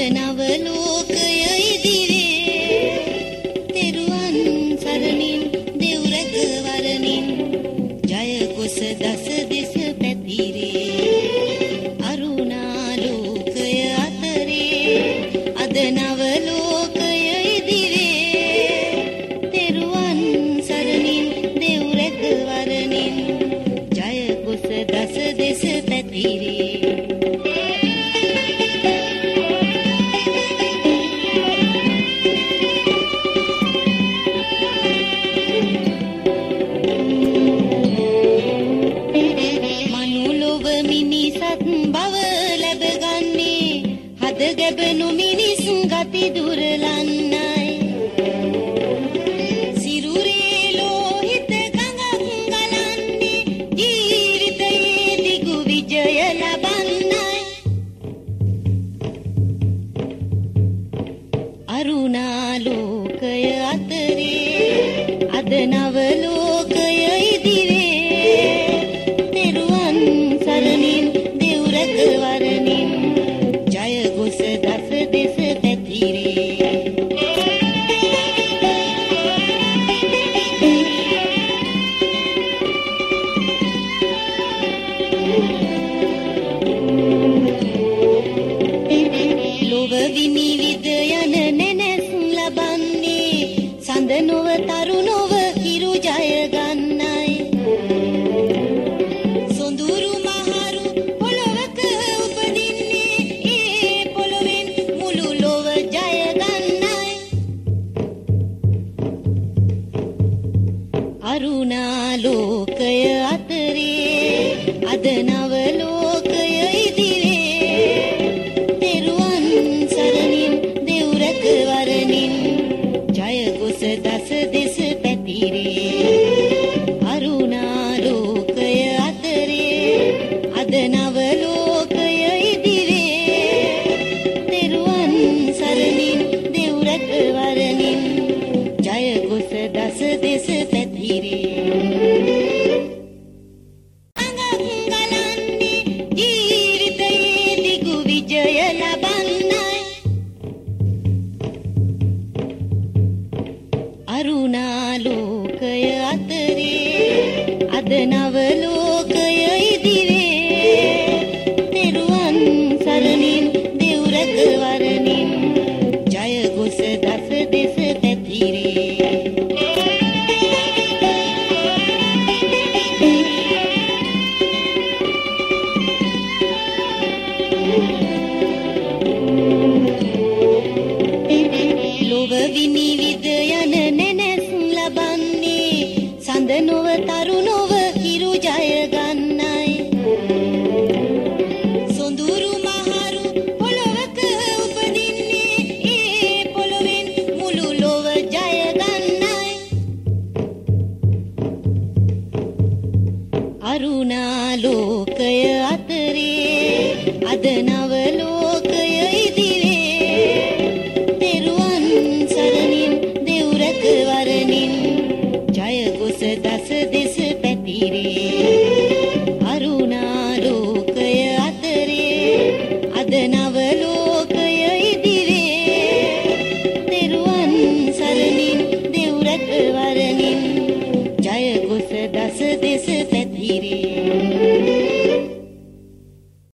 නව ලෝකය ඉදිරියේ තෙරුවන් සරණින් දෙව් රැක වරණින් ජය කුස දස දෙස පැතිරේ අරුණාලෝකය අතරේ අද නව ලෝකය ඉදිරියේ තෙරුවන් සරණින් දෙව් රැක වරණින් ජය කුස දස දෙස පැතිරේ ගැබෙනු මිනිස් ගති දුරලන්නයි සිරුරේ ලෝහිත ගඟක් ගලන්නේ ජීවිතයේ දිගු විජය ලබන්නයි අරුණාලෝකය අතරේ අද නව ලෝකය ඉදිරියේ තෙරුවන් සරණින් දෙව් රැක වරණින් ජය කුස දස දෙස පැතිරේ ලොව විනිවිද යන නැනැස් ලබන්නේ සඳ නොව තරු නොව හිරු ජය ගන්නයි සොඳුරු මහරු පොළොවක උපදින්නේ ඒ පොළොවෙන් මුළු ලොව ජය ගන්නයි අරුණාලෝකය අතරේ අද නව ලෝකය ඉදිරියේ තෙරුවන් සරණින් දෙව් රැක වරණින් ජය කුස දස දෙස පැතිරේ අරුණාලෝකය අතරේ අද නව ලෝකය ඉදිරියේ තෙරුවන් සරණින් දෙව් රැක වරණින් ජය කුස දස දෙස පැතිරේ අරුණාලෝකය අතරේ අද නව ලෝකය ඉදිරියේ තෙරුවන් සරණින් දෙව් රැක වරණින් ජය කුස දස දෙස පැතිරේ ලොව විනිවිද යන නැනැස් ලබන්නේ සඳ නොව තරු නොව හිරු ජය ගන්නයි සොඳුරු මහරු පොළොවක උපදින්නේ ඒ පොළොවෙන් මුළු ලොව ජය ගන්නයි අරුණාලෝකය අතරේ අද නව ලෝකය ඉදිරියේ තෙරුවන් සරණින් දෙව් රැක වරණින් ජය කුස දස දෙස පැතිරේ අරුණාලෝකය අතරේ අද නව ලෝකය ඉදිරියේ තෙරුවන් සරණින් දෙව් රැක වරණින් ජය කුස දස දෙස පැතිරේ